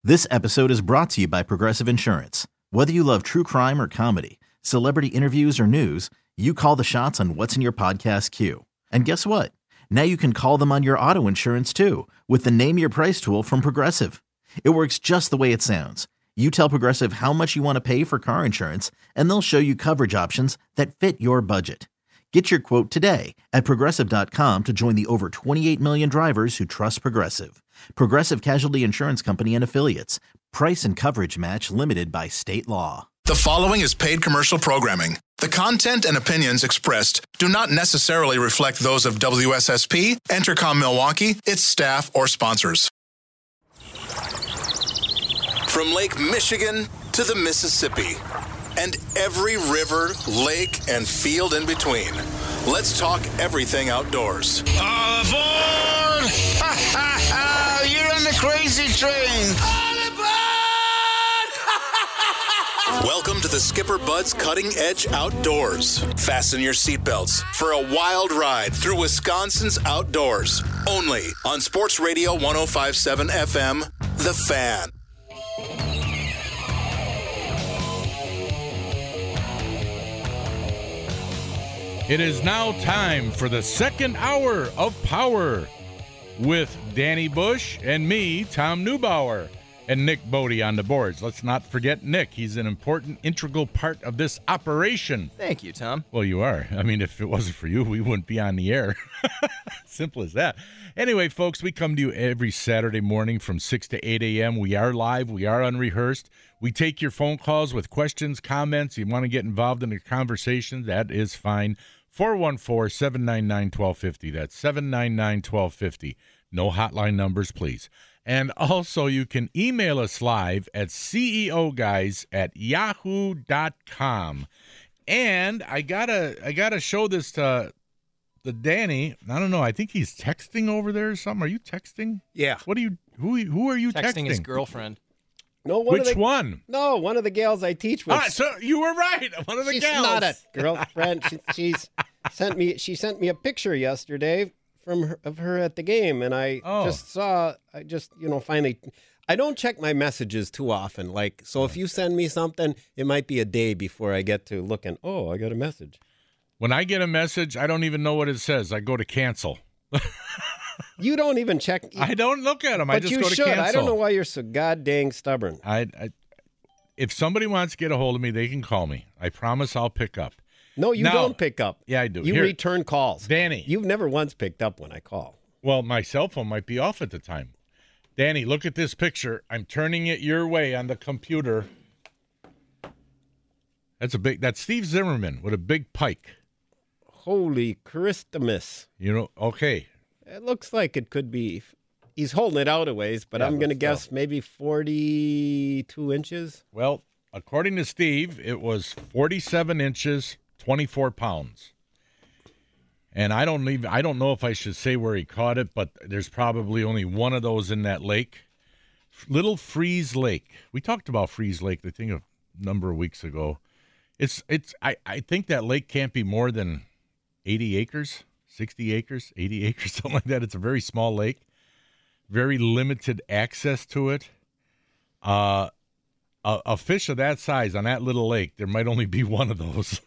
This episode is brought to you by Progressive Insurance. Whether you love true crime or comedy, celebrity interviews or news, you call the shots on what's in your podcast queue. And guess what? Now you can call them on your auto insurance too with the Name Your Price tool from Progressive. It works just the way it sounds. You tell Progressive how much you want to pay for car insurance, and they'll show you coverage options that fit your budget. Get your quote today at Progressive.com to join the over 28 million drivers who trust Progressive. Progressive Casualty Insurance Company and Affiliates. Price and coverage match limited by state law. The following is paid commercial programming. The content and opinions expressed do not necessarily reflect those of WSSP, Entercom Milwaukee, its staff, or sponsors. From Lake Michigan to the Mississippi, and every river, lake, and field in between. Let's talk everything outdoors. All aboard! Ha ha ha! You're on the crazy train! All aboard! Welcome to the Skipper Bud's Cutting Edge Outdoors. Fasten your seatbelts for a wild ride through Wisconsin's outdoors. Only on Sports Radio 105.7 FM, The Fan. It is now time for the second hour of Power with Danny Bush and me, Tom Neubauer, and Nick Bodie on the boards. Let's not forget Nick. He's an important, integral part of this operation. Thank you, Tom. Well, you are. I mean, if it wasn't for you, we wouldn't be on the air. Simple as that. Anyway, folks, we come to you every Saturday morning from 6 to 8 a.m. We are live. We are unrehearsed. We take your phone calls with questions, comments. You want to get involved in the conversation, that is fine. 414-799-1250. That's 799-1250. No hotline numbers, please. And also, you can email us live at ceoguys@yahoo.com. And I gotta show this to Danny. I don't know. I think he's texting over there or something. Are you texting? Yeah. What are you? Who are you texting? Texting his girlfriend. No, Which one? No, one of the gals I teach with. Ah, so you were right. One of the she's gals. not a girlfriend. She sent me a picture yesterday of her at the game, and I finally. I don't check my messages too often. So if you send me something, it might be a day before I get to looking. Oh, I got a message. When I get a message, I don't even know what it says. I go to cancel. You don't even check. I don't look at them. I just go to should. cancel. I don't know why you're so goddamn stubborn. If somebody wants to get a hold of me, they can call me. I promise I'll pick up. No, you don't pick up. Yeah, I do. You return calls. Danny. You've never once picked up when I call. Well, my cell phone might be off at the time. Danny, look at this picture. I'm turning it your way on the computer. That's Steve Zimmerman with a big pike. Holy Christmas. Okay. It looks like it could be. He's holding it out a ways, but I'm going to guess maybe 42 inches. Well, according to Steve, it was 47 inches, 24 pounds. And I don't know if I should say where he caught it, but there's probably only one of those in that lake. Little Freeze Lake. We talked about Freeze Lake, I think, a number of weeks ago. I think that lake can't be more than 80 acres. 60 acres, 80 acres, something like that. It's a very small lake, very limited access to it. A fish of that size on that little lake, there might only be one of those.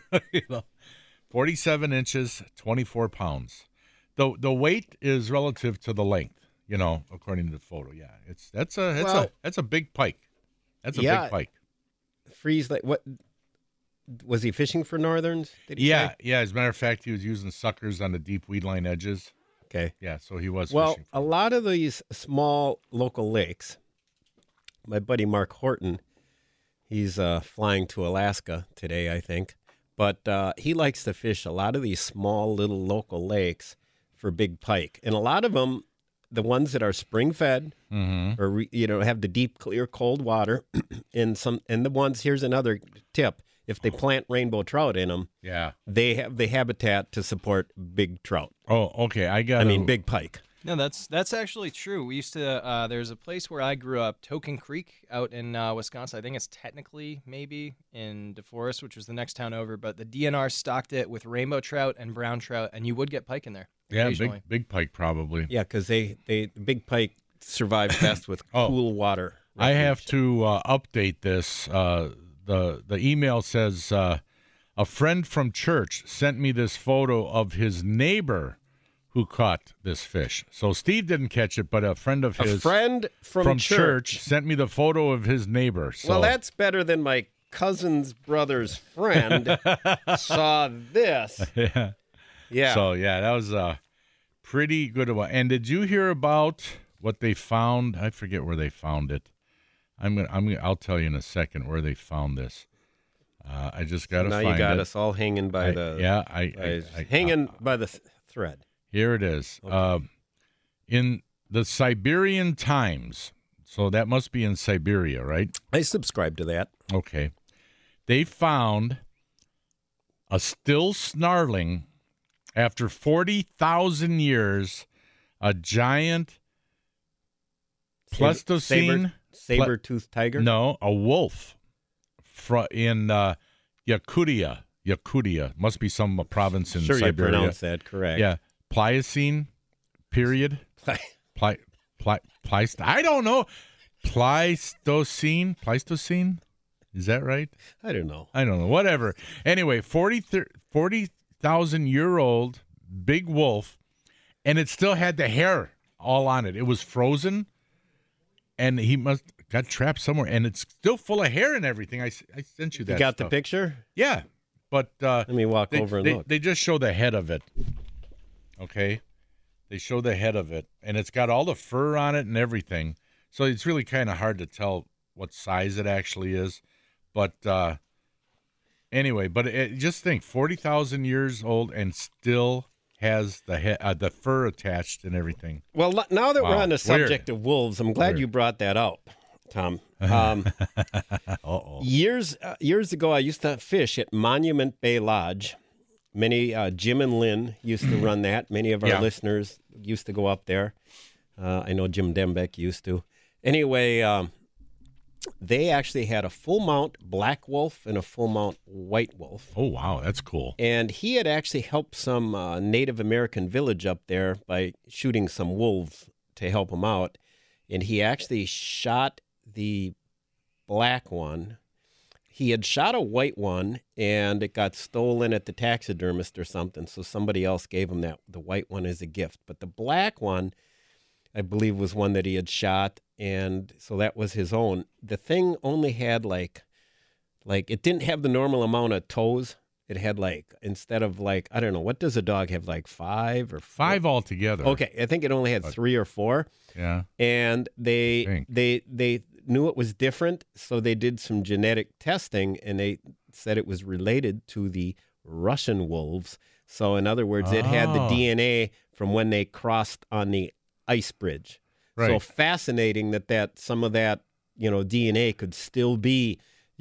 47 inches, 24 pounds. The weight is relative to the length, according to the photo. Yeah, that's a big pike. That's a big pike. Freeze Lake. What? Was he fishing for northerns? Did he say? Yeah. As a matter of fact, he was using suckers on the deep weed line edges. Okay. Yeah, so he was Well, fishing. a lot of these small local lakes, my buddy Mark Horton, he's flying to Alaska today, I think, but he likes to fish a lot of these small little local lakes for big pike. And a lot of them, the ones that are spring-fed or, have the deep, clear, cold water, and the ones, here's another tip, if they plant rainbow trout in them, they have the habitat to support big trout. Oh, okay. Big pike. No, that's actually true. We used to there's a place where I grew up, Token Creek, out in Wisconsin. I think it's technically maybe in DeForest, which was the next town over, but the DNR stocked it with rainbow trout and brown trout, and you would get pike in there. Yeah, big pike probably. Yeah, because they big pike survive best with cool water. I have to update this. The email says a friend from church sent me this photo of his neighbor who caught this fish. So Steve didn't catch it, but a friend of his from church sent me the photo of his neighbor. So. Well, that's better than my cousin's brother's friend saw this. Yeah. Yeah. So that was a pretty good one. And did you hear about what they found? I forget where they found it. I'll tell you in a second where they found this. I just got to find it. Now you got us all hanging by hanging by the thread. Here it is. Okay. In the Siberian Times. So that must be in Siberia, right? I subscribe to that. Okay. They found a still snarling, after 40,000 years, a giant Pleistocene saber-toothed tiger? No, a wolf in Yakutia. Yakutia. Must be some province in Siberia. Sure, you pronounce that correct. Yeah. Pliocene period. I don't know. Pleistocene? Is that right? I don't know. Whatever. Anyway, 40,000-year-old big wolf, and it still had the hair all on it. It was frozen, and he must got trapped somewhere, and it's still full of hair and everything. I sent you that. You got stuff. the picture? Yeah, but let me walk over and look. They just show the head of it. Okay, they show the head of it, and it's got all the fur on it and everything. So it's really kind of hard to tell what size it actually is. But anyway, just think, 40,000 years old and still has the fur attached and everything. Well, now that we're on the subject of wolves, I'm glad you brought that up, Tom. Years ago, I used to fish at Monument Bay Lodge. Many Jim and Lynn used to run that. Many of our listeners used to go up there. I know Jim Dembeck used to. Anyway, they actually had a full mount black wolf and a full mount white wolf. Oh, wow. That's cool. And he had actually helped some Native American village up there by shooting some wolves to help him out. And he actually shot the black one. He had shot a white one, and it got stolen at the taxidermist or something, so somebody else gave him the white one as a gift. But the black one, I believe, was one that he had shot, and so that was his own. The thing only had like it didn't have the normal amount of toes. It had instead of I don't know, what does a dog have, 5 or 4? 5 altogether. Okay, I think it only had 3 or 4. Yeah. And they knew it was different, so they did some genetic testing, and they said it was related to the Russian wolves. So in other words, it had the DNA from when they crossed on the ice bridge. Right. So fascinating that some of that, DNA could still be,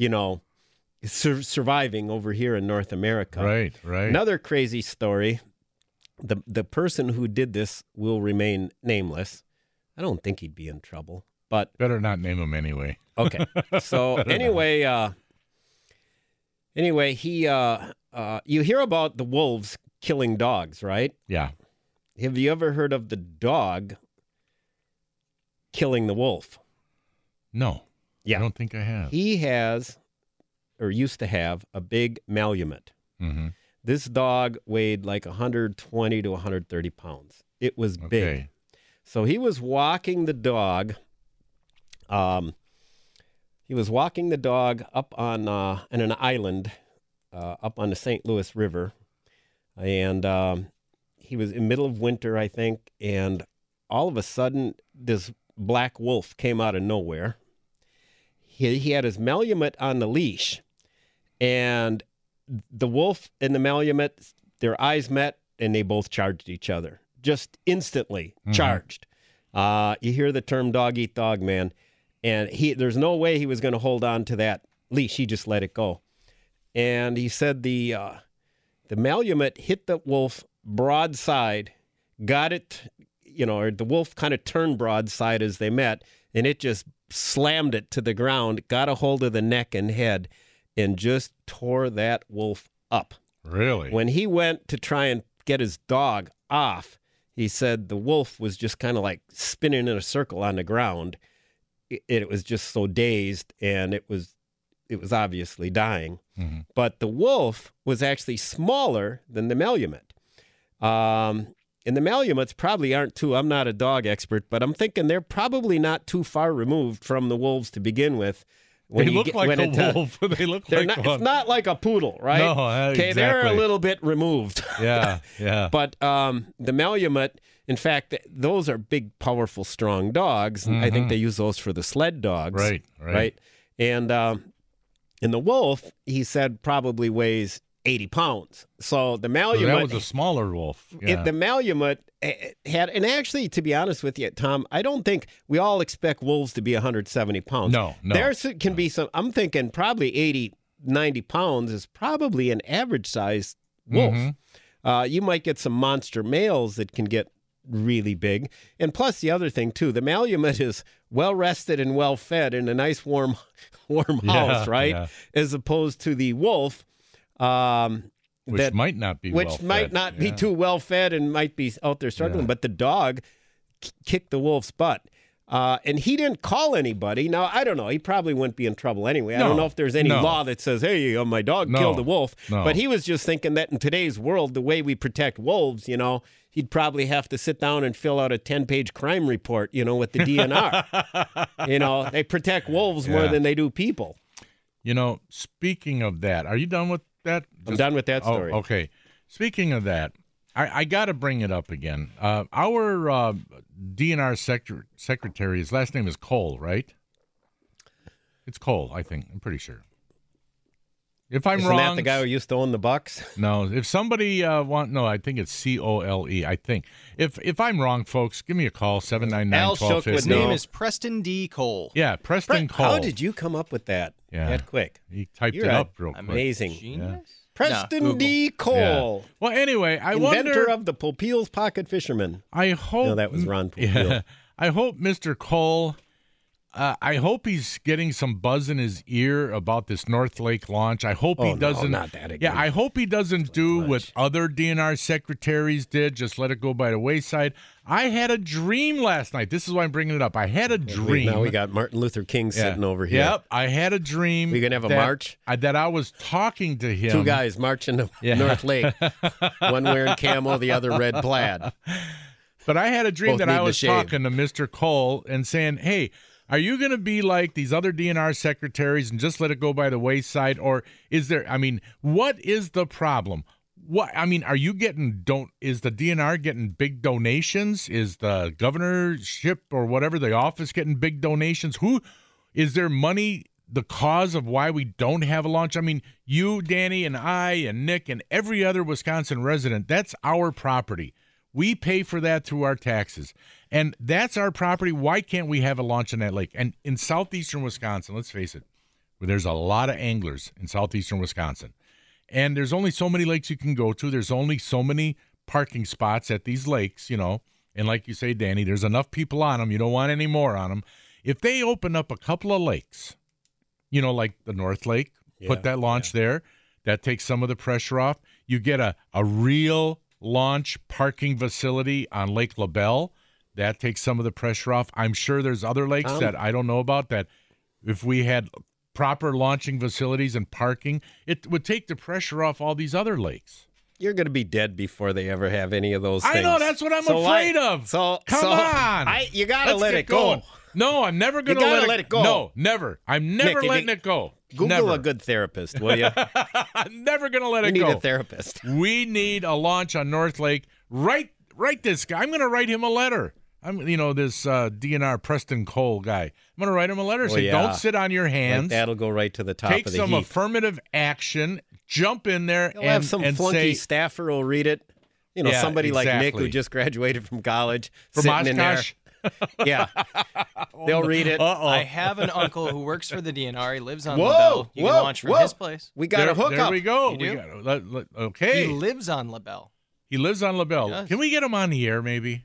surviving over here in North America. Right. Another crazy story. The person who did this will remain nameless. I don't think he'd be in trouble, but better not name him anyway. Okay. So anyway, he you hear about the wolves killing dogs, right? Yeah. Have you ever heard of the dog killing the wolf? No. Yeah. I don't think I have. He has, or used to have, a big Malamute. Mm-hmm. This dog weighed 120 to 130 pounds. It was big. Okay. So he was walking the dog. He was walking the dog up on an island up on the St. Louis River, and he was in the middle of winter, I think, and all of a sudden this black wolf came out of nowhere. He had his Malamute on the leash, and the wolf and the Malamute, their eyes met, and they both charged each other. Just instantly charged. You hear the term dog eat dog, man. And there's no way he was going to hold on to that leash. He just let it go. And he said the Malamute hit the wolf broadside, got it, or the wolf kind of turned broadside as they met, and it just slammed it to the ground, got a hold of the neck and head, and just tore that wolf up. Really? When he went to try and get his dog off, he said the wolf was just kind of spinning in a circle on the ground, it was just so dazed, and it was obviously dying. Mm-hmm. But the wolf was actually smaller than the Malamute. And the Malamutes probably aren't too, I'm not a dog expert, but I'm thinking they're probably not too far removed from the wolves to begin with. They look like a wolf. They look like not, one. It's not like a poodle, right? No, okay, exactly. they're a little bit removed. Yeah, yeah. But the Malamute, in fact, those are big, powerful, strong dogs. And I think they use those for the sled dogs. Right. And the wolf, he said, probably weighs 80 pounds. So the Malamute... So that was a smaller wolf. Yeah. The Malamute had... And actually, to be honest with you, Tom, I don't think we all expect wolves to be 170 pounds. No. There can be some... I'm thinking probably 80, 90 pounds is probably an average-sized wolf. You might get some monster males that can get really big. And plus, the other thing, too, the Malamute is well-rested and well-fed in a nice, warm house, right? Yeah. As opposed to the wolf... Which might not be be too well fed and might be out there struggling. Yeah. But the dog kicked the wolf's butt. And he didn't call anybody. Now, I don't know. He probably wouldn't be in trouble anyway. I don't know if there's any law that says, hey, my dog killed a wolf. No. But he was just thinking that in today's world, the way we protect wolves, he'd probably have to sit down and fill out a 10-page crime report, with the DNR. They protect wolves more than they do people. Speaking of that, are you done with that? I'm done with that story. Oh, okay. Speaking of that, I got to bring it up again. Our DNR secretary, his last name is Cole, right? It's Cole, I think. I'm pretty sure. If I'm wrong, Isn't that the guy who used to own the Bucks? No. If somebody I think it's Cole. I think. If I'm wrong, folks, give me a call 799-1250. His name is Preston D. Cole. Yeah, Preston Cole. How did you come up with that? Yeah. That quick. He typed You're it up real quick. Amazing. Genius? Preston D. Cole. Yeah. Well, anyway, I inventor wonder of the Popeil's Pocket Fisherman. I hope No, that was Ron Popeil. Yeah, I hope Mr. Cole. I hope he's getting some buzz in his ear about this North Lake launch. I hope he doesn't. No, not that again. Yeah, I hope he doesn't do what other DNR secretaries did. Just let it go by the wayside. I had a dream last night. This is why I'm bringing it up. I had a dream. Now we got Martin Luther King sitting over here. Yep, I had a dream. We gonna have a march? That I was talking to him. Two guys marching to North Lake. One wearing camo, the other red plaid. But I had a dream Both that I need to was shave. talking to Mr. Cole and saying, hey, are you going to be like these other DNR secretaries and just let it go by the wayside? Or is there, what is the problem? Are you is the DNR getting big donations? Is the governorship or whatever, the office getting big donations? Is there money the cause of why we don't have a launch? You, Danny, and I, and Nick, and every other Wisconsin resident, that's our property. We pay for that through our taxes. And that's our property. Why can't we have a launch on that lake? And in southeastern Wisconsin, let's face it, there's a lot of anglers in southeastern Wisconsin. And there's only so many lakes you can go to. There's only so many parking spots at these lakes, And like you say, Danny, there's enough people on them. You don't want any more on them. If they open up a couple of lakes, like the North Lake, put that launch there, that takes some of the pressure off. You get a real launch parking facility on Lake LaBelle. That takes some of the pressure off. I'm sure there's other lakes that I don't know about that if we had proper launching facilities and parking, it would take the pressure off all these other lakes. You're going to be dead before they ever have any of those things. I know, that's what I'm afraid of. Come on. You got to let it going. Go. No, I'm never going to let it go. No, never. I'm never letting it go. Google a good therapist, will you? I'm never going to let it go. We need a therapist. We need a launch on North Lake. Write this guy. I'm going to write him a letter. This DNR Preston Cole guy. I'm going to write him a letter. Say, don't sit on your hands. That'll go right to the top of the heap. Take some affirmative action. Jump in there He'll have some flunky staffer will read it. Somebody like Nick who just graduated from college. From Oshkosh. In there. Yeah. They'll read it. I have an uncle who works for the DNR. He lives on LaBelle. You can launch from his place. We got a hookup. There we go. You do? Okay. He lives on LaBelle. He lives on LaBelle. Yes. Can we get him on the air, maybe?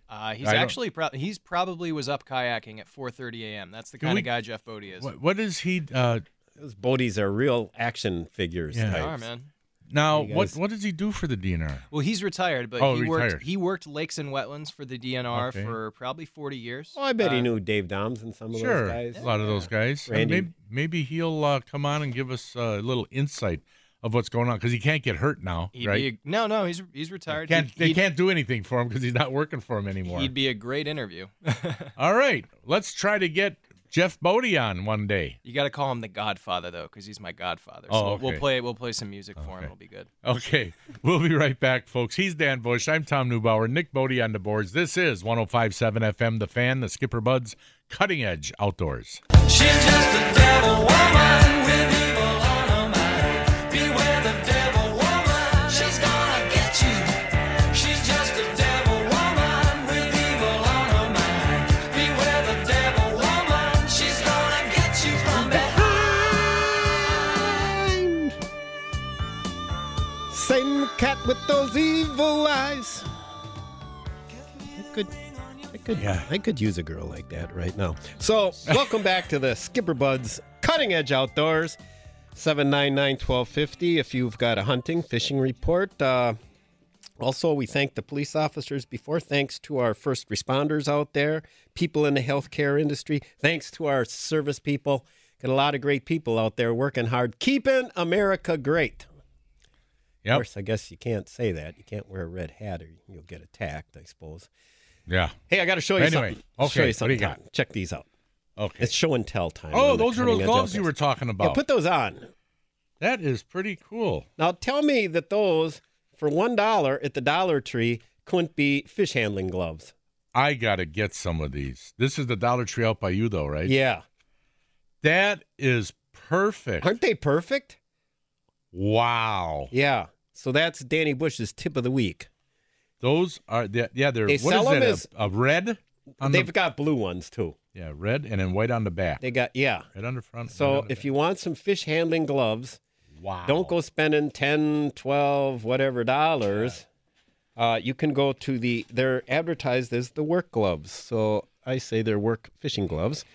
He's probably was up kayaking at 4:30 a.m. That's the kind of guy Jeff Bodie is. What is he? Those Bodies are real action figures. They are, man. Now, You guys- what does he do for the DNR? Well, he's retired, but Oh, he retired. worked lakes and wetlands for the DNR Okay. for probably 40 years. Oh, I bet he knew Dave Doms and some of Sure, those guys. a lot of those guys. And Randy. maybe he'll come on and give us a little insight of what's going on because he can't get hurt now, right? No, he's retired. They can't do anything for him because he's not working for him anymore. He'd be a great interview. All right, let's try to get Jeff Bodie on one day. You got to call him the Godfather though, because he's my godfather. Oh, So okay. we'll play some music for him. It'll be good. Okay, we'll be right back, folks. He's Dan Bush. I'm Tom Neubauer. Nick Bodie on the boards. This is 105.7 FM, The Fan, the Skipper Buds, Cutting Edge Outdoors. She's just a devil woman with evil on her mind. Beware the devil woman, she's gonna get you. She's just a devil woman with evil on her mind. Beware the devil woman, she's gonna get you from behind. Same cat with those evil eyes. I could use a girl like that right now. So, welcome back to the Skipper Buds Cutting Edge Outdoors, 799-1250 if you've got a hunting, fishing report. Also, we thank the police officers before. Thanks to our first responders out there, people in the healthcare industry. Thanks to our service people. Got a lot of great people out there working hard, keeping America great. Of Yep. course, I guess you can't say that. You can't wear a red hat or you'll get attacked, I suppose. Yeah. Hey, I got to show you Anyway, something. I'll show okay, you what do something. you got? Tom. Check these out. Okay. It's show and tell time. Oh, on the those are Cutting those Edge gloves you Outdoors. were talking about. Yeah, put those on. That is pretty cool. Now, tell me that those, for $1 at the Dollar Tree, couldn't be fish handling gloves. I got to get some of these. This is the Dollar Tree out by you, though, right? Yeah. That is perfect. Aren't they perfect? Wow. Yeah. So that's Danny Bush's tip of the week. Those are, they're, They what sell is them that, as- a red? On They've the, got blue ones, too. yeah, red and then white on the back. They got, yeah. Right on the front. right So on the if back. you want some fish handling gloves, Wow. don't go spending 10, 12, whatever dollars. You can go to they're advertised as the work gloves. So I say they're work fishing gloves.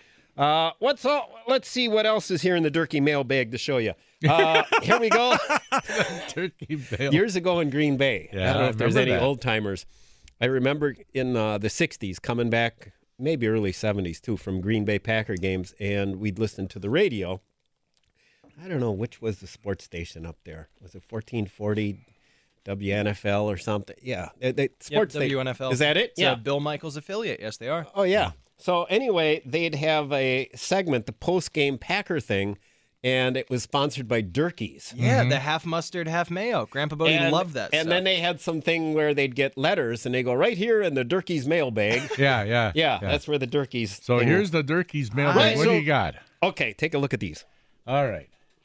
Let's see what else is here in the Durkee mailbag to show you. Here we go. Turkey bale. Years ago in Green Bay. Yeah, I don't know if there's remember any that. old timers. I remember in the 60s coming back, maybe early 70s too, from Green Bay Packer games, and we'd listen to the radio. I don't know which was the sports station up there. Was it 1440 WNFL or something? Yeah. Sports station. WNFL. Is that it? It's a Bill Michaels affiliate. Yes, they are. Oh, yeah. So anyway, they'd have a segment, the post-game Packer thing, and it was sponsored by Durkee's. Yeah, the half mustard, half mayo. Grandpa Bodie loved that And stuff. then they had something where they'd get letters, and they go right here in the Durkee's mailbag. Yeah. Yeah, that's where the Durkee's. So thing- here's the Durkee's mailbag. Right, What so- do you got? Okay, take a look at these. All right.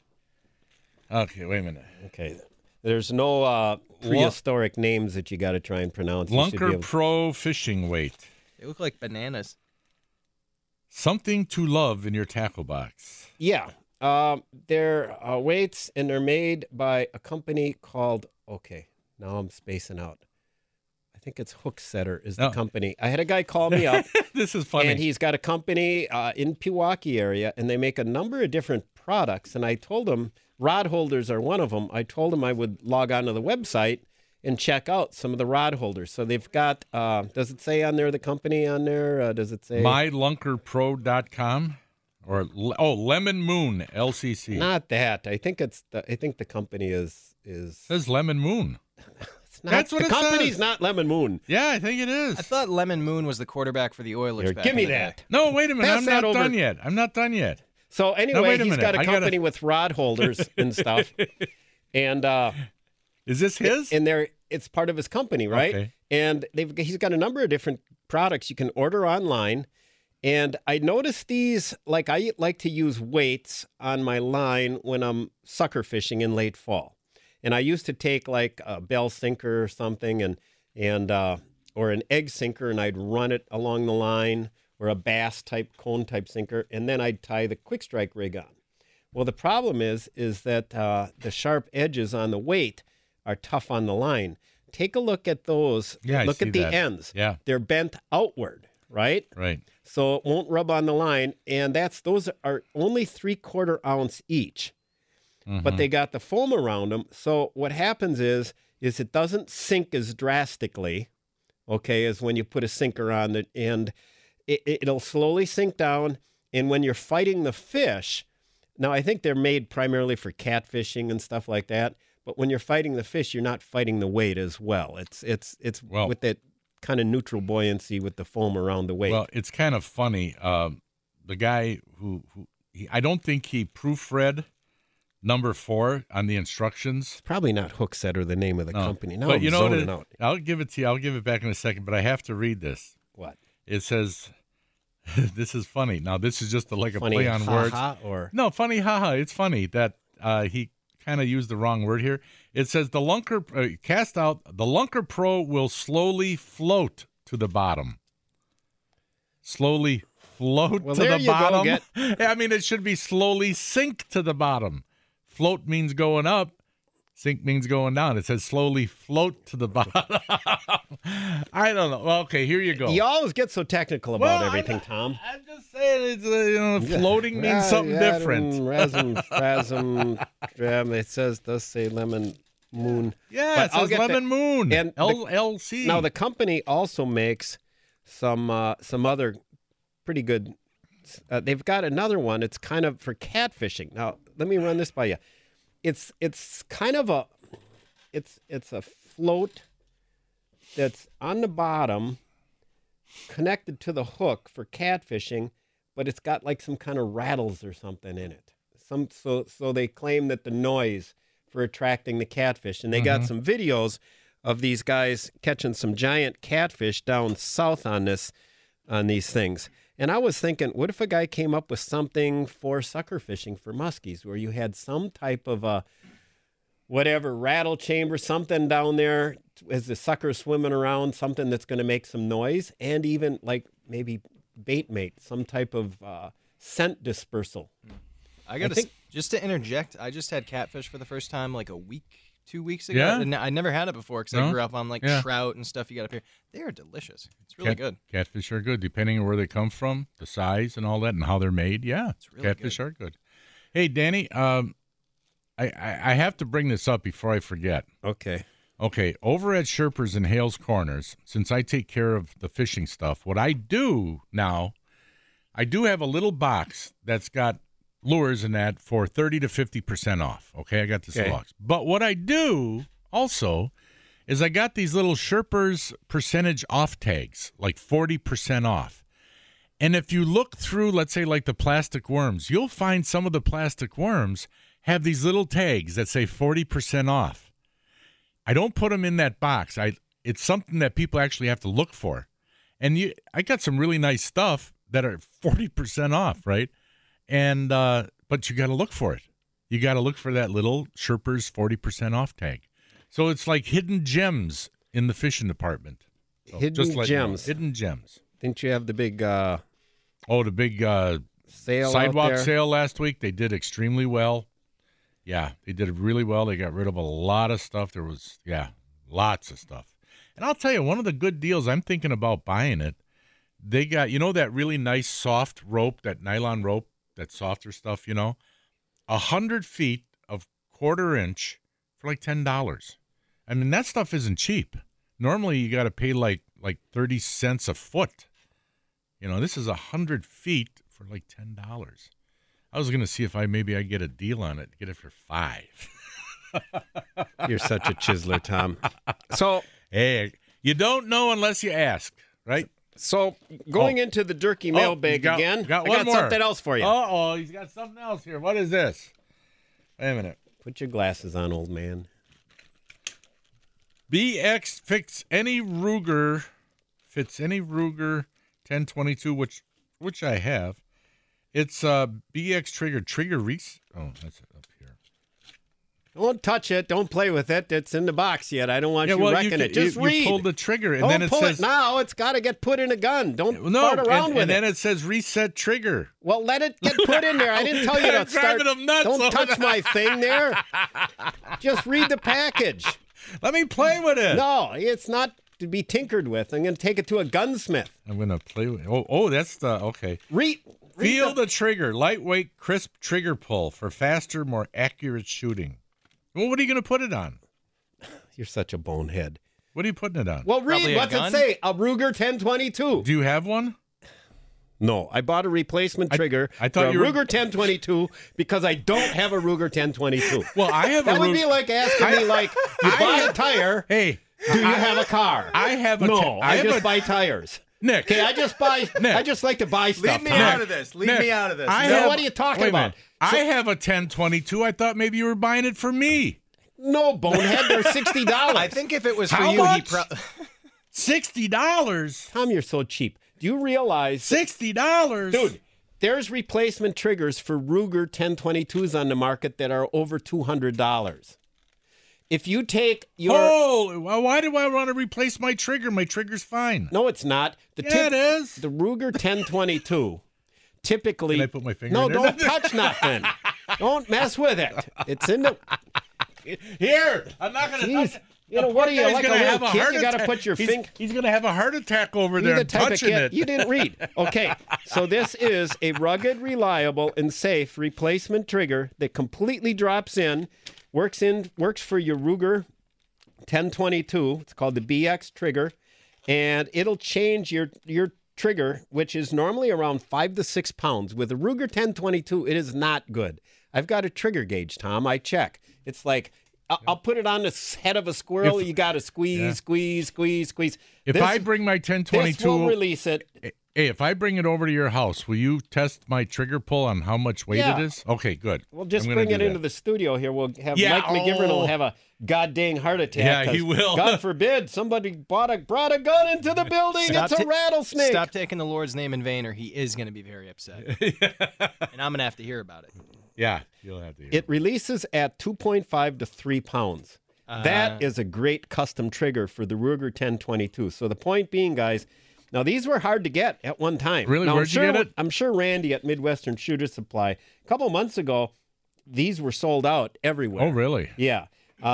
Okay, wait a minute. Okay, there's no prehistoric names that you got to try and pronounce. You should be Lunker able- Pro fishing weight. They look like bananas. Something to love in your tackle box. Yeah, they're weights, and they're made by a company called. Okay, now I'm spacing out. I think it's Hooksetter is the Oh. company. I had a guy call me up. This is funny. And he's got a company in Pewaukee area, and they make a number of different products. And I told him rod holders are one of them. I told him I would log onto the website and check out some of the rod holders. So they've got, does it say on there the company on there? Does it say? MyLunkerPro.com or Lemon Moon LCC. Not that. I think it's I think the company is. It says Lemon Moon. It's not, That's what the it company's says. not Lemon Moon. Yeah, I think it is. I thought Lemon Moon was the quarterback for the Oilers. Here, back give in me the day. that. No, wait a minute. Pass I'm that not over. done yet. I'm not done yet. So anyway, wait a he's minute. got a I gotta- company with rod holders and stuff. And Is this his? and it's part of his company, right? Okay. And he's got a number of different products you can order online. And I noticed these, like I like to use weights on my line when I'm sucker fishing in late fall. And I used to take like a bell sinker or something and or an egg sinker, and I'd run it along the line, or a bass type cone type sinker, and then I'd tie the quick strike rig on. Well, the problem is that the sharp edges on the weight are tough on the line. Take a look at those. Yeah, I look see at the that. ends. Yeah. They're bent outward, right? Right. So it won't rub on the line. And those are only 3/4 ounce each. but they got the foam around them. So what happens is it doesn't sink as drastically, okay, as when you put a sinker on it, and it'll slowly sink down. And when you're fighting the fish, now I think they're made primarily for catfishing and stuff like that. But when you're fighting the fish, you're not fighting the weight as well. It's with that kind of neutral buoyancy with the foam around the weight. Well, it's kind of funny. The guy I don't think he proofread number 4 on the instructions. It's probably not Hooksetter, the name of the company. No, but you know what? out. I'll give it to you. I'll give it back in a second, but I have to read this. What? It says, this is funny. Now, this is just like a Funny play on words. Or No, funny, haha. It's funny that he kind of used the wrong word here. It says the Lunker cast out. The Lunker Pro will slowly float to the bottom. Slowly float to there the you go, bottom. I mean, it should be slowly sink to the bottom. Float means going up. Sink means going down. It says slowly float to the bottom. I don't know. Well, okay, here you go. You always get so technical about everything, Tom. I'm just saying, it's floating means something different. It does say lemon moon. Yeah, But it says lemon moon. And LLC. Now the company also makes some other pretty good. They've got another one. It's kind of for catfishing. Now let me run this by you. It's kind of a float that's on the bottom, connected to the hook for catfishing, but it's got like some kind of rattles or something in it. So they claim that the noise for attracting the catfish, and they got some videos of these guys catching some giant catfish down south on these things. And I was thinking, what if a guy came up with something for sucker fishing for muskies, where you had some type of a rattle chamber, something down there as the sucker's swimming around, something that's going to make some noise, and even like maybe bait mate, some type of scent dispersal. I got to just to interject. I just had catfish for the first time like a week, 2 weeks ago. Yeah? And I never had it before because I grew up on trout and stuff you got up here. They are delicious. It's really good. Catfish are good, depending on where they come from, the size and all that, and how they're made. Yeah, It's really catfish are good. Hey, Danny, I have to bring this up before I forget. Okay. Okay, over at Sherpers and Hales Corners, since I take care of the fishing stuff, what I do now, I do have a little box that's got lures in that for 30 to 50% off. Okay, I got this box. But what I do also is I got these little Sherpers percentage off tags, like 40% off. And if you look through, let's say, like the plastic worms, you'll find some of the plastic worms have these little tags that say 40% off. I don't put them in that box. It's something that people actually have to look for. And I got some really nice stuff that are 40% off, right? And but you got to look for it. You got to look for that little Sherpers 40% off tag. So it's like hidden gems in the fishing department. So Hidden gems. Hidden gems. Didn't you have the big the big sale sidewalk out there? sale last week? They did extremely well. Yeah, they did really well. They got rid of a lot of stuff. There was, lots of stuff. And I'll tell you, one of the good deals, I'm thinking about buying it. They got, that really nice soft rope, that nylon rope, that softer stuff, 100 feet of 1/4 inch for like $10. I mean, that stuff isn't cheap. Normally, you got to pay like 30 cents a foot. This is 100 feet for like $10. I was going to see if I get a deal on it, get it for $5. You're such a chiseler, Tom. So, hey, you don't know unless you ask, right? So going into the Durkee mailbag again, I got more. Something else for you. Uh-oh, he's got something else here. What is this? Wait a minute. Put your glasses on, old man. BX fits any Ruger 1022, which I have. It's BX trigger reese. Oh, that's it up here. Don't touch it. Don't play with it. It's in the box yet. I don't want you wrecking it. Just read. You pull the trigger, and don't then it pull says it now. It's got to get put in a gun. Don't fart around with it. And then it says reset trigger. Well, let it get put in there. I didn't tell you to start. Don't touch my thing there. Just read the package. Let me play with it. No, it's not to be tinkered with. I'm going to take it to a gunsmith. I'm going to play with it. Oh, that's the, okay. Read. Feel the trigger. Lightweight, crisp trigger pull for faster, more accurate shooting. Well, what are you going to put it on? You're such a bonehead. What are you putting it on? Well, Probably read. a What's it gun? say? A Ruger 1022. Do you have one? No, I bought a replacement trigger I thought for a you were- Ruger 1022 because I don't have a Ruger 1022. Well, I have That a would Ruger. be like asking me, like, you buy a tire, Hey, do you have a car? I have a. No, I have just a, buy tires. Nick. Okay, I just buy. Nick. I just like to buy stuff. Leave me Tom. out of this. Leave Nick, me out of this. I Then have- what are you talking wait a about? minute. I have a 1022. I thought maybe you were buying it for me. No, bonehead, they're $60. I think if it was for How you, much? he $60. Tom, you're so cheap. Do you realize, $60. dude? There's replacement triggers for Ruger 1022s on the market that are over $200. If you take your Oh, well, why do I want to replace my trigger? My trigger's fine. no, it's not. Yeah, it is. The Ruger 1022 typically. Can I put my finger No, in there? don't touch nothing. Don't mess with it. It's in the. Here, I'm not going to Jeez. touch it. You know, The what are poor you, guy's like a gonna little have kid? heart You gotta attack. put your He's- finger- He's going to have a heart attack over You're there the type of touching kid. it. You didn't read. Okay, so this is a rugged, reliable, and safe replacement trigger that completely drops in, works for your Ruger 1022. It's called the BX trigger, and it'll change your trigger, which is normally around 5 to 6 pounds. With a Ruger 1022, it is not good. I've got a trigger gauge, Tom. I check. It's like I'll put it on the head of a squirrel. You got to squeeze, squeeze, squeeze, squeeze. If I bring my this will 1022, release it. hey, if I bring it over to your house, will you test my trigger pull on how much weight Yeah. it is? Okay, good. We'll just I'm gonna bring it do into that. the studio here. We'll have Yeah, Mike McGivern will oh. have a goddamn heart attack. Yeah, he 'cause will. God forbid somebody brought a gun into the building. Stop It's a ta- rattlesnake. Stop taking the Lord's name in vain, or he is going to be very upset. And I'm going to have to hear about it. Yeah, you'll have to. Hear It releases at 2.5 to 3 pounds. That is a great custom trigger for the Ruger 1022. So the point being, guys, now these were hard to get at one time. Really? Now, Where'd you get it? I'm sure Randy at Midwestern Shooter Supply, a couple months ago, these were sold out everywhere. Oh, really? Yeah.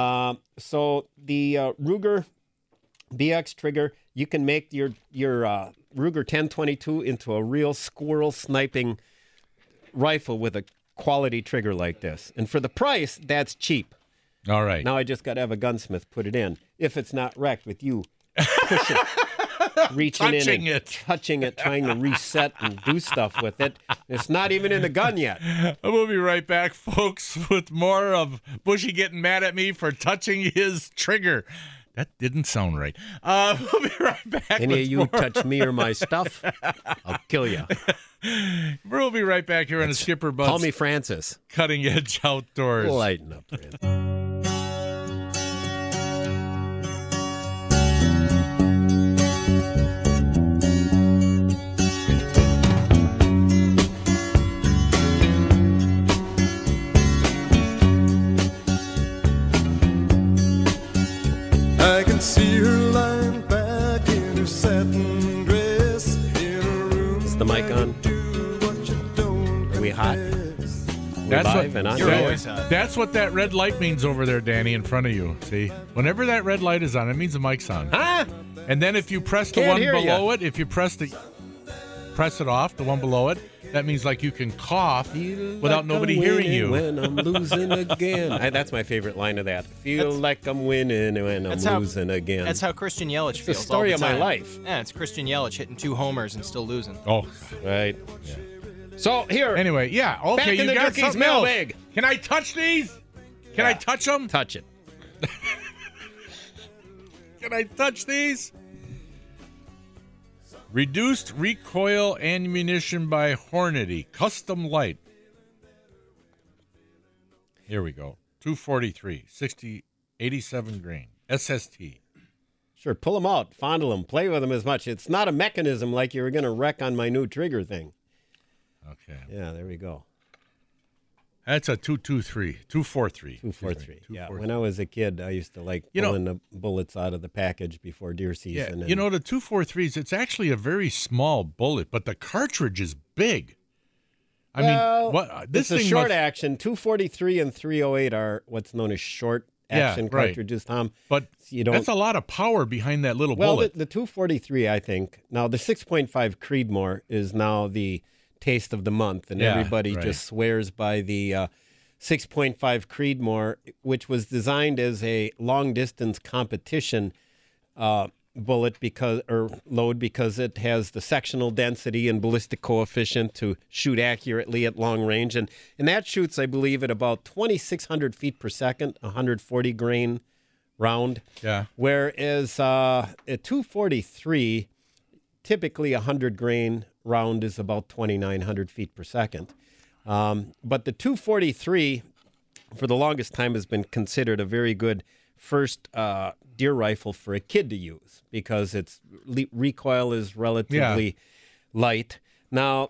So the Ruger BX trigger, you can make your Ruger 1022 into a real squirrel sniping rifle with a quality trigger like this. And for the price, that's cheap. All right. Now I just got to have a gunsmith put it in. If it's not wrecked with you pushing, reaching Touching in and it. touching it, trying to reset and do stuff with it. It's not even in the gun yet. We'll be right back, folks, with more of Bushy getting mad at me for touching his trigger. That didn't sound right. We'll be right back. Any with of you more. touch me or my stuff, I'll kill you. We'll be right back here on the Skipper Buzz Call me Francis. Cutting Edge Outdoors. Lighten up, Francis. I can see her lying back in her satin dress in a room. Is the mic on? Do what you don't Are we hot? confess. That's live what, and on You're air. always hot. That's what that red light means over there, Danny, in front of you. See? Whenever that red light is on, it means the mic's on. Huh? And then if you press the Can't one hear below ya. it, if you press it off, the one below it, that means like you can cough without nobody hearing you. When I'm losing again. That's my favorite line of that. Feel like I'm winning when I'm That's how- losing again. That's how Christian Yelich the feels. story all the of my time. life. Yeah, it's Christian Yelich hitting 2 homers and still losing. Oh, Right. So here, anyway, yeah. Okay, Back in you the got Jerky's something else. mailbag. Can I touch these? Can I touch them? touch it. Can I touch these? Reduced recoil ammunition by Hornady, custom light. Here we go. 243, 60, 87 grain. SST. Sure, pull them out, fondle them, play with them as much. It's not a mechanism like you were going to wreck on my new trigger thing. Okay. Yeah, there we go. That's a 243, 243. 243. Yeah, 243. when I was a kid, I used to like You know- pulling the bullets out of the package before deer Yeah, season. you know, the 243s, it's actually a very small bullet, but the cartridge is big. I mean, what this it's a thing short must, action. 243 and 308 are what's known as short action right. cartridges, Tom. but You don't. that's a lot of power behind that little Well, bullet. the 243, I think. Now, the 6.5 Creedmoor is now the taste of the month, and Yeah, everybody right. just swears by the 6.5 Creedmoor, which was designed as a long-distance competition bullet load because it has the sectional density and ballistic coefficient to shoot accurately at long range, and that shoots, I believe, at about 2,600 feet per second, 140 grain round. Yeah. Whereas at 243, typically 100 grain round is about 2,900 feet per second. But the 243, for the longest time, has been considered a very good first deer rifle for a kid to use because its recoil is relatively light. Now,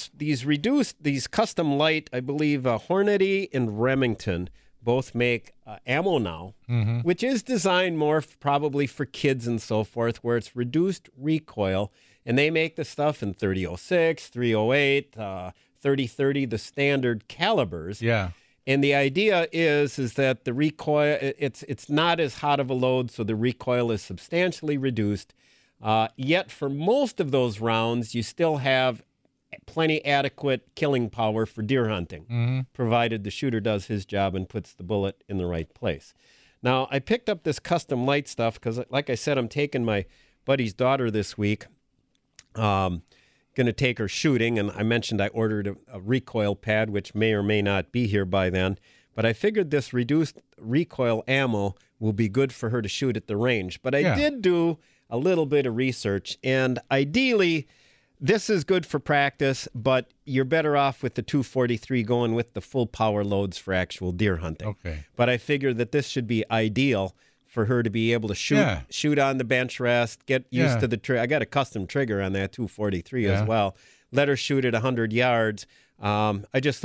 these custom light, I believe Hornady and Remington both make ammo now, which is designed more probably for kids and so forth, where it's reduced recoil. And they make the stuff in 30-06, 308, 30-30, the standard calibers. Yeah. And the idea is that the recoil, it's not as hot of a load, so the recoil is substantially reduced. Yet for most of those rounds, you still have plenty adequate killing power for deer hunting, provided the shooter does his job and puts the bullet in the right place. Now, I picked up this custom light stuff because, like I said, I'm taking my buddy's daughter this week. Going to take her shooting, and I mentioned I ordered a recoil pad, which may or may not be here by then. But I figured this reduced recoil ammo will be good for her to shoot at the range. But I did do a little bit of research, and ideally, this is good for practice, but you're better off with the 243 going with the full power loads for actual deer hunting. Okay. But I figured that this should be ideal for her to be able to shoot on the bench rest, get used to the trigger. I got a custom trigger on that 243 as well. Let her shoot at 100 yards. I'm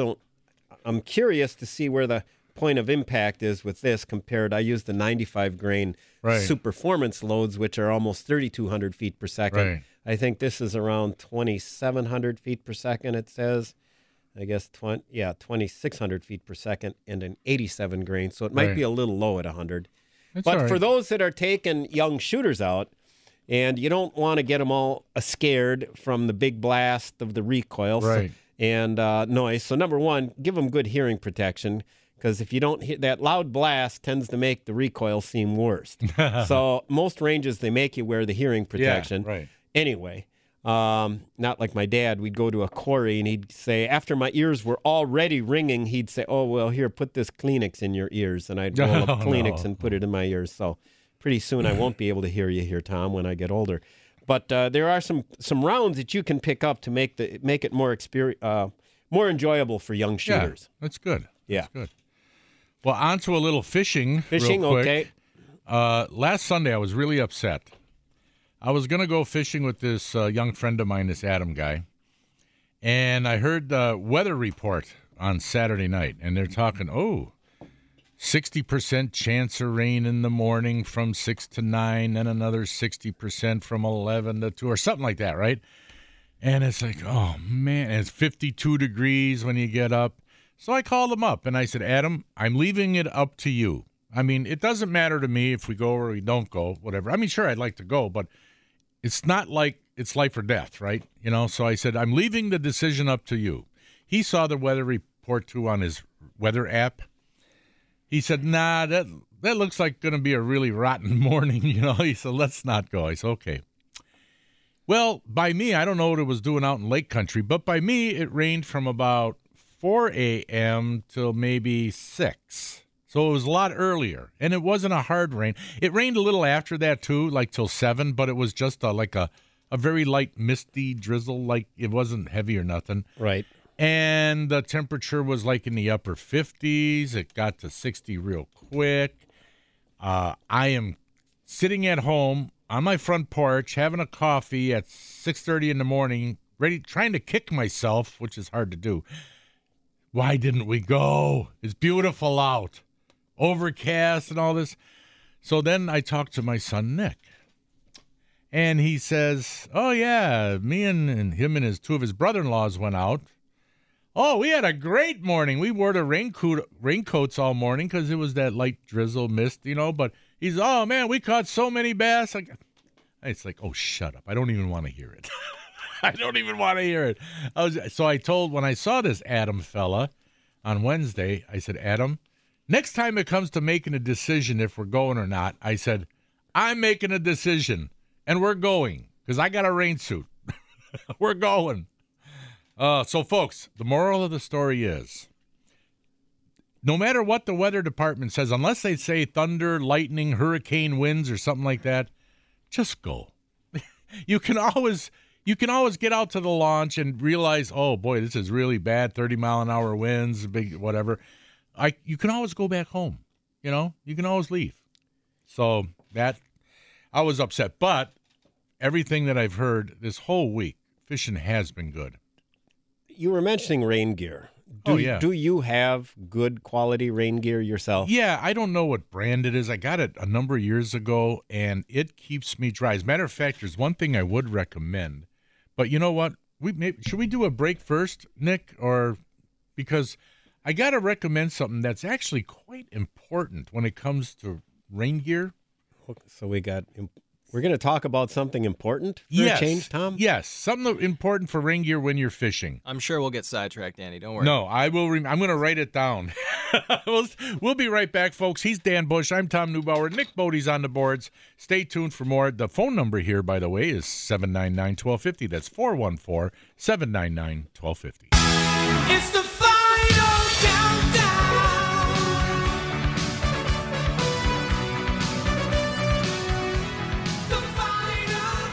curious to see where the point of impact is with this compared. I use the 95 grain Superformance loads, which are almost 3,200 feet per second. Right. I think this is around 2,700 feet per second, it says. I guess, 2,600 feet per second and an 87 grain. So it might be a little low at 100. But for those that are taking young shooters out, and you don't want to get them all scared from the big blast of the recoil and noise. So number one, give them good hearing protection, because if you don't hear that loud blast, tends to make the recoil seem worse. So most ranges, they make you wear the hearing protection. Yeah, right. Anyway, not like my dad. We'd go to a quarry and he'd say, after my ears were already ringing, he'd say, "Oh, well, here, put this Kleenex in your ears." And I'd roll up Kleenex and put it in my ears. So pretty soon I won't be able to hear you here, Tom, when I get older. But there are some rounds that you can pick up to make it more more enjoyable for young shooters. Yeah, that's good. Yeah. That's good. Well, on to a little fishing. Fishing, real quick. okay. Last Sunday, I was really upset. I was going to go fishing with this young friend of mine, this Adam guy, and I heard the weather report on Saturday night, and they're talking, 60% chance of rain in the morning from 6 to 9, and another 60% from 11 to 2, or something like that, right? And it's like, oh, man, and it's 52 degrees when you get up. So I called him up, and I said, Adam, I'm leaving it up to you. I mean, it doesn't matter to me if we go or we don't go, whatever. I mean, sure, I'd like to go, but it's not like it's life or death, right? You know, so I said, I'm leaving the decision up to you. He saw the weather report, too, on his weather app. He said, nah, that looks like going to be a really rotten morning, you know. He said, let's not go. I said, okay. Well, by me, I don't know what it was doing out in Lake Country, but by me, it rained from about 4 a.m. till maybe 6. So it was a lot earlier, and it wasn't a hard rain. It rained a little after that, too, like till 7, but it was just like a very light, misty drizzle, like it wasn't heavy or nothing. Right. And the temperature was like in the upper 50s. It got to 60 real quick. I am sitting at home on my front porch having a coffee at 6:30 in the morning, trying to kick myself, which is hard to do. Why didn't we go? It's beautiful out. Overcast and all this. So then I talked to my son, Nick. And he says, oh, yeah, me and him and two of his brother-in-laws went out. Oh, we had a great morning. We wore the raincoats all morning because it was that light drizzle mist, you know. But he's, oh, man, we caught so many bass. It's like, oh, shut up. I don't even want to hear it. I don't even want to hear it. When I saw this Adam fella on Wednesday, I said, Adam, next time it comes to making a decision if we're going or not, I said, I'm making a decision, and we're going, because I got a rain suit. We're going. So, folks, the moral of the story is, no matter what the weather department says, unless they say thunder, lightning, hurricane winds, or something like that, just go. You can always get out to the launch and realize, oh boy, this is really bad. 30-mile-an-hour winds, big whatever. You can always go back home. You can always leave. So that I was upset, but everything that I've heard this whole week, fishing has been good. You were mentioning rain gear. Yeah. Do you have good quality rain gear yourself? Yeah, I don't know what brand it is. I got it a number of years ago, and it keeps me dry. As a matter of fact, there's one thing I would recommend. But you know what? Should we do a break first, Nick? Or because I got to recommend something that's actually quite important when it comes to rain gear. So we're going to talk about something important for a change, Tom? Yes, something important for rain gear when you're fishing. I'm sure we'll get sidetracked, Danny. Don't worry. No, I will. I'm going to write it down. We'll be right back, folks. He's Dan Bush. I'm Tom Neubauer. Nick Bodie's on the boards. Stay tuned for more. The phone number here, by the way, is 799-1250. That's 414-799-1250. It's the final countdown. The final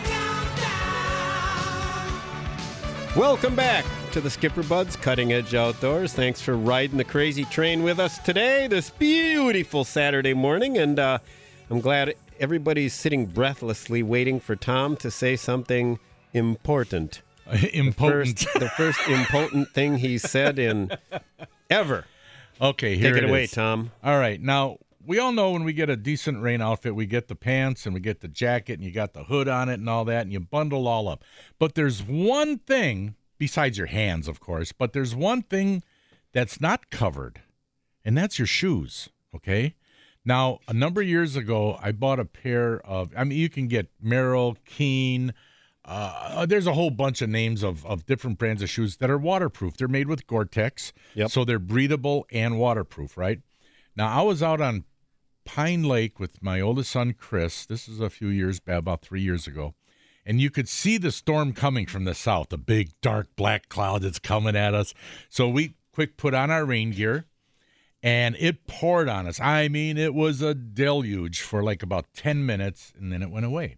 countdown. Welcome back to the Skipper Buds Cutting Edge Outdoors. Thanks for riding the crazy train with us today, this beautiful Saturday morning. And I'm glad everybody's sitting breathlessly waiting for Tom to say something important. Impotent. The first impotent thing he said in ever. Okay, here Take it away, is. Tom. All right. Now, we all know when we get a decent rain outfit, we get the pants and we get the jacket and you got the hood on it and all that, and you bundle all up. But there's one thing, besides your hands, of course, but there's one thing that's not covered, and that's your shoes, okay? Now, a number of years ago, I bought a pair of, you can get Merrell, Keen, there's a whole bunch of names of different brands of shoes that are waterproof. They're made with Gore-Tex, so they're breathable and waterproof, right? Now, I was out on Pine Lake with my oldest son, Chris. This is a few years back, about 3 years ago. And you could see the storm coming from the south, a big, dark, black cloud that's coming at us. So we quick put on our rain gear, and it poured on us. I mean, it was a deluge for like about 10 minutes, and then it went away.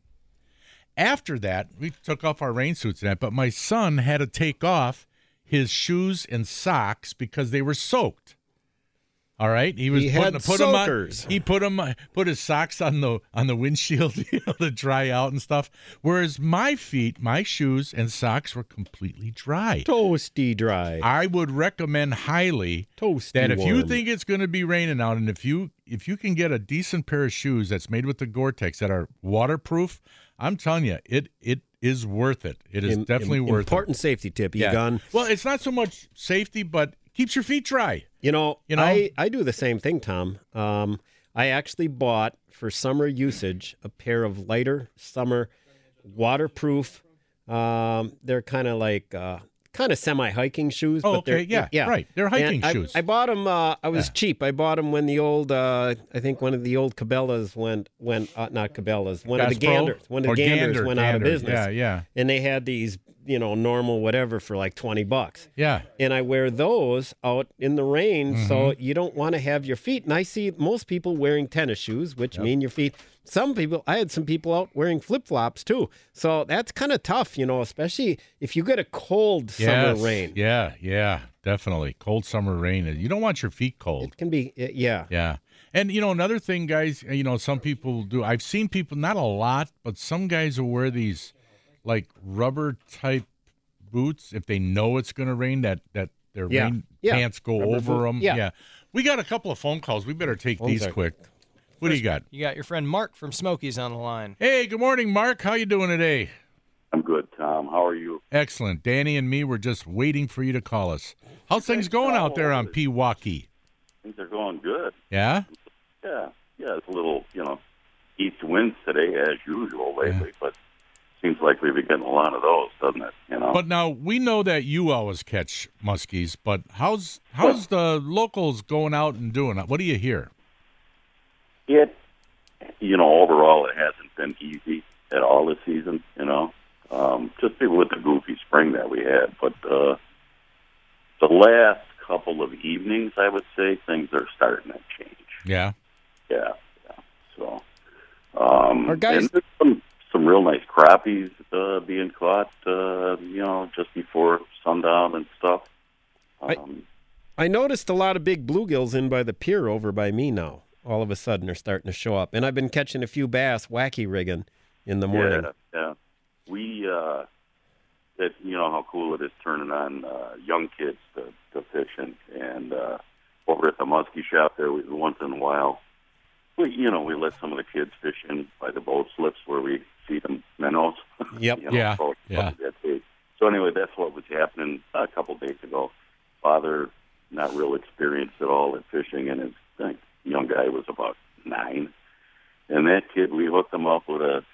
After that, we took off our rain suits and that, but my son had to take off his shoes and socks because they were soaked. All right, he had soakers. He put his socks on the windshield to dry out and stuff. Whereas my feet, my shoes and socks were completely dry, Toasty dry. I would recommend highly Toasty that if you warm. think it's going to be raining out, and if you can get a decent pair of shoes that's made with the Gore-Tex that are waterproof, I'm telling you, it is worth it. It is definitely worth it. Important safety tip, Egon. Well, it's not so much safety, but keeps your feet dry. You know? I do the same thing, Tom. I actually bought, for summer usage, a pair of lighter summer waterproof. They're kind of like semi-hiking shoes. Oh, but okay, yeah, right. They're hiking And shoes. I bought them. I was cheap. I bought them when the old, I think one of the old Cabela's went not Cabela's, one of the Gas Pro? Ganders went out of Gander. business. Yeah. And they had these, normal whatever for like $20. Yeah. And I wear those out in the rain, Mm-hmm. so you don't want to have your feet. And I see most people wearing tennis shoes, which mean your feet. I had some people out wearing flip-flops too. So that's kind of tough, especially if you get a cold summer rain. Yeah, definitely. Cold summer rain. You don't want your feet cold. It can be, yeah. Yeah. And, another thing, guys, some people do. I've seen people, not a lot, but some guys will wear these, like, rubber-type boots if they know it's going to rain, that their rain pants go Rubber over boot. them. Yeah. We got a couple of phone calls. We better take these quick. What do you got? You got your friend Mark from Smokies on the line. Hey, good morning, Mark. How you doing today? I'm good, Tom. How are you? Excellent. Danny and me were just waiting for you to call us. How's things going out there on Pewaukee? Things are going good. Yeah? Yeah, it's a little, east winds today as usual lately, but seems like we've been getting a lot of those, doesn't it? You know. But now we know that you always catch muskies, but how's the locals going out and doing it? What do you hear? It, overall, it hasn't been easy at all this season. Just with the goofy spring that we had, but the last couple of evenings, I would say things are starting to change. Yeah. Yeah. So, guys- and there's some real nice crappies being caught, just before sundown and stuff. I noticed a lot of big bluegills in by the pier over by me now. All of a sudden, are starting to show up, and I've been catching a few bass wacky rigging in the morning. Yeah. We, how cool it is turning on young kids to fishing, and over at the muskie shop there, once in a while, we let some of the kids fish in by the boat slips where we feed them minnows. Yep. Yeah. That big. So anyway, that's what was happening a couple days ago. Father, not real experienced at all at fishing, and his young guy was about 9. And that kid, we hooked him up with a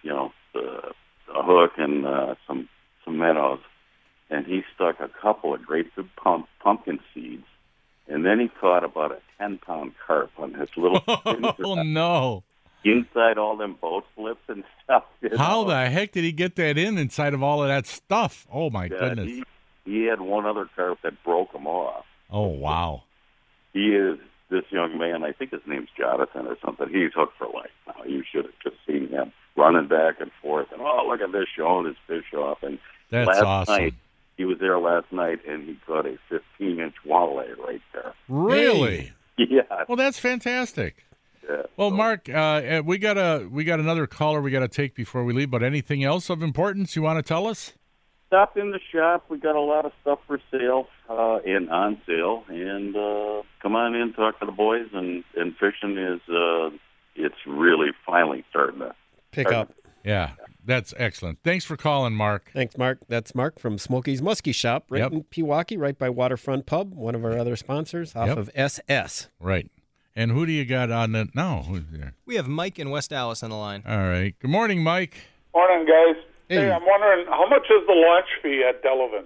hook and some minnows, and he stuck a couple of great big pumpkin seeds, and then he caught about a 10-pound carp on his little Oh no! inside all them boat slips and stuff. How the heck did he get that inside of all of that stuff? Oh my goodness! He had one other carp that broke him off. Oh wow! He is this young man. I think his name's Jonathan or something. He's hooked for life now. You should have just seen him running back and forth, and look at this, showing his fish off. And That's last awesome. night, he was there last night, and he caught a 15-inch walleye right there. Really? Yeah. Well, that's fantastic. Yeah. Well, Mark, we got another caller we got to take before we leave. But anything else of importance you want to tell us? Stop in the shop. We got a lot of stuff for sale and on sale. And come on in, talk to the boys. And fishing is it's really finally starting to Pick up. Yeah, that's excellent. Thanks for calling, Mark. Thanks, Mark. That's Mark from Smokey's Muskie Shop, right Yep. in Pewaukee, right by Waterfront Pub, one of our other sponsors, off Yep. of SS. Right. And who do you got on that now? Who's there? We have Mike in West Dallas on the line. All right. Good morning, Mike. Morning, guys. Hey. Hey, I'm wondering, how much is the launch fee at Delavan?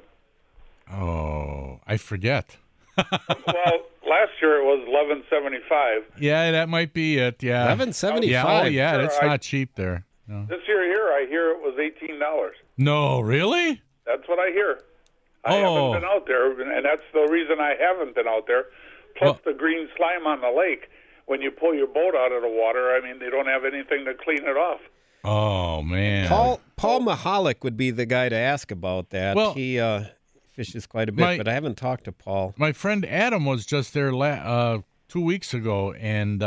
Oh, I forget. Well, last year it was $11.75. Yeah, that might be it. Yeah. $11.75. Yeah. Oh, yeah. Sure, That's not cheap there. No. This year here, I hear it was $18. No, really? That's what I hear. I Oh. haven't been out there, and that's the reason I haven't been out there. Plus Well- the green slime on the lake. When you pull your boat out of the water, I mean, they don't have anything to clean it off. Oh man. Paul Mahalik would be the guy to ask about that. Well, he fishes quite a bit, but I haven't talked to Paul. My friend Adam was just there 2 weeks ago, and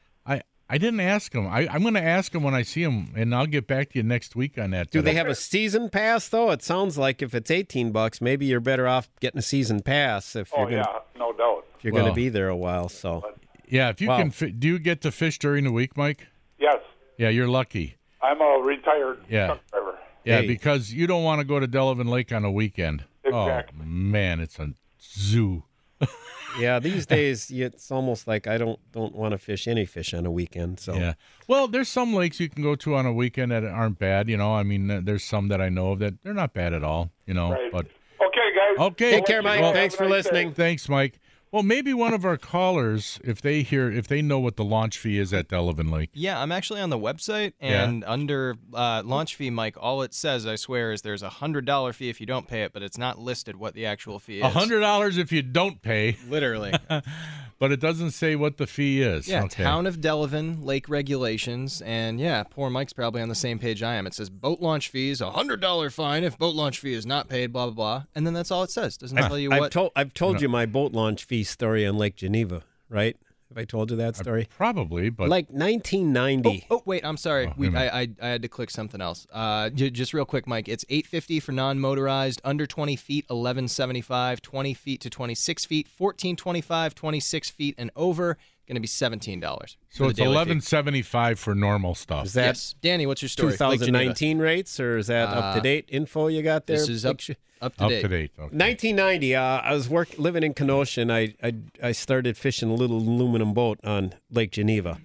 I didn't ask him. I'm going to ask him when I see him, and I'll get back to you next week on that. Do they have a season pass, though? It sounds like if it's $18, maybe you're better off getting a season pass if you're Yeah, no doubt. going to be there a while. So Yeah, if you Wow. can, do you get to fish during the week, Mike? Yes, Yeah, you're lucky. I'm a retired Yeah. truck driver. Yeah, Hey. because you don't want to go to Delavan Lake on a weekend. Exactly. Oh man, it's a zoo. yeah, these days it's almost like I don't want to fish any fish on a weekend. So Yeah. Well, there's some lakes you can go to on a weekend that aren't bad. I mean, there's some that I know of that they're not bad at all. Right. But Okay, guys. okay. Take care, Mike. Well, Thanks for have a nice listening. day. Thanks, Mike. Well, maybe one of our callers, if they know what the launch fee is at Delavan Lake. Yeah, I'm actually on the website, Yeah. and under launch fee, Mike, all it says, I swear, is there's a $100 fee if you don't pay it, but it's not listed what the actual fee is. $100 if you don't pay, Literally. but it doesn't say what the fee is. Yeah, Okay. Town of Delavan, lake regulations, and yeah, poor Mike's probably on the same page I am. It says boat launch fees, $100 fine if boat launch fee is not paid, blah, blah, blah. And then that's all it says. Doesn't tell you what. I've told you my boat launch fee story on Lake Geneva, right? Have I told you that story? Probably, but Like 1990. Oh, wait, I'm sorry. wait a minute. I had to click something else. Just real quick, Mike. It's $850 for non-motorized, under 20 feet, $11.75, 20 feet to 26 feet, $14.25, 26 feet and over, going to be $17. so it's $11.75 for normal stuff. Is that Yes, Danny, what's your story? Lake Geneva. 2019 rates, or is that up to date info you got there? This is up to date. Up to date. Okay. 1990. I was living in Kenosha, and I started fishing a little aluminum boat on Lake Geneva,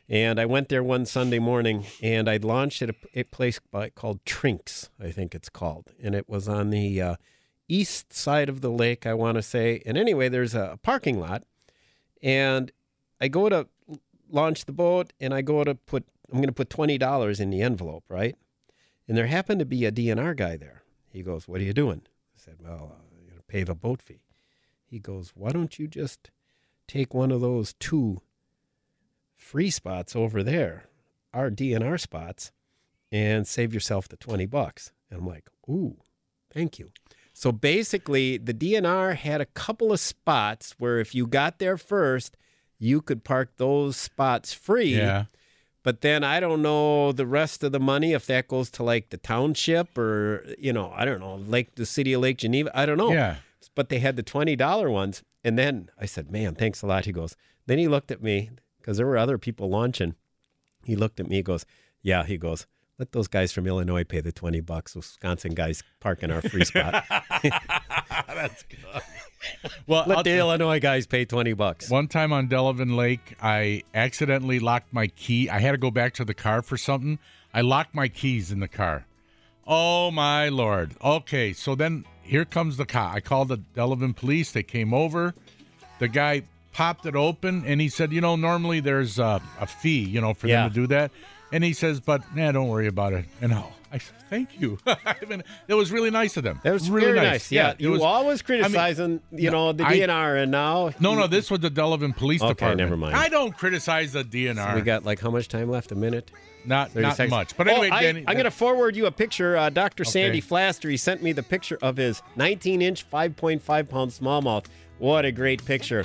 And I went there one Sunday morning, and I launched at a place called Trinks, I think it's called. And it was on the east side of the lake, I want to say. And anyway, there's a parking lot. And I go to launch the boat, and I'm going to put $20 in the envelope, right? And there happened to be a DNR guy there. He goes, "What are you doing?" I said, "Well, I'm going to pay the boat fee." He goes, "Why don't you just take one of those 2 free spots over there, our DNR spots, and save yourself the $20. And I'm like, "Ooh, thank you." So basically, the DNR had a couple of spots where if you got there first, you could park those spots free. Yeah. But then I don't know the rest of the money, if that goes to like the township or, I don't know, the city of Lake Geneva. I don't know. Yeah. But they had the $20 ones. And then I said, "Man, thanks a lot." He goes, then he looked at me because there were other people launching. He looked at me, he goes, "Yeah," he goes, "let those guys from Illinois pay the $20. Wisconsin guys park in our free spot." That's good. Well, let the Illinois guys pay $20. One time on Delavan Lake, I accidentally locked my key. I had to go back to the car for something. I locked my keys in the car. Oh, my Lord. Okay, so then here comes the car. I called the Delavan police. They came over. The guy popped it open, and he said, normally there's a fee, for them to do that. And he says, "But, don't worry about it." And I said, "Thank you." It was really nice of them. That was really very nice. Yeah, you was always criticizing, the DNR, and now... No, this was the Delavan Police Department. Okay, never mind. I don't criticize the DNR. So we got, how much time left? A minute? Not seconds. much. But anyway, Danny... I'm going to forward you a picture. Dr. Sandy Flaster, he sent me the picture of his 19-inch, 5.5-pound smallmouth. What a great picture.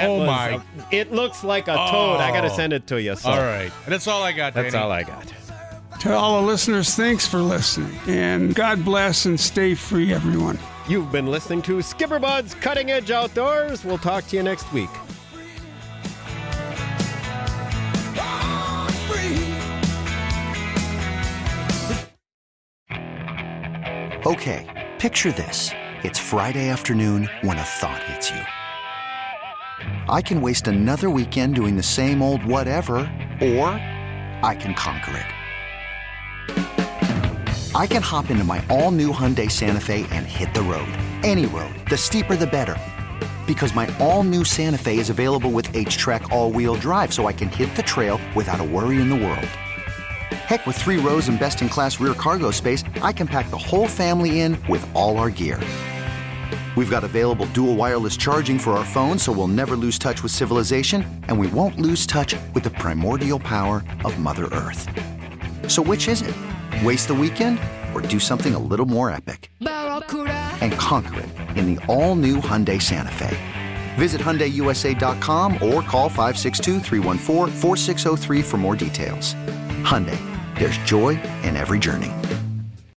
It looks like a toad. I got to send it to you. So. All right. And that's all I got, Danny. That's all I got. To all the listeners, thanks for listening. And God bless and stay free, everyone. You've been listening to Skipper Bud's Cutting Edge Outdoors. We'll talk to you next week. Okay, picture this. It's Friday afternoon when a thought hits you. I can waste another weekend doing the same old whatever, or I can conquer it. I can hop into my all-new Hyundai Santa Fe and hit the road. Any road. The steeper, the better. Because my all-new Santa Fe is available with H-Track all-wheel drive, so I can hit the trail without a worry in the world. Heck, with 3 rows and best-in-class rear cargo space, I can pack the whole family in with all our gear. We've got available dual wireless charging for our phones, so we'll never lose touch with civilization, and we won't lose touch with the primordial power of Mother Earth. So which is it? Waste the weekend or do something a little more epic? And conquer it in the all-new Hyundai Santa Fe. Visit HyundaiUSA.com or call 562-314-4603 for more details. Hyundai, there's joy in every journey.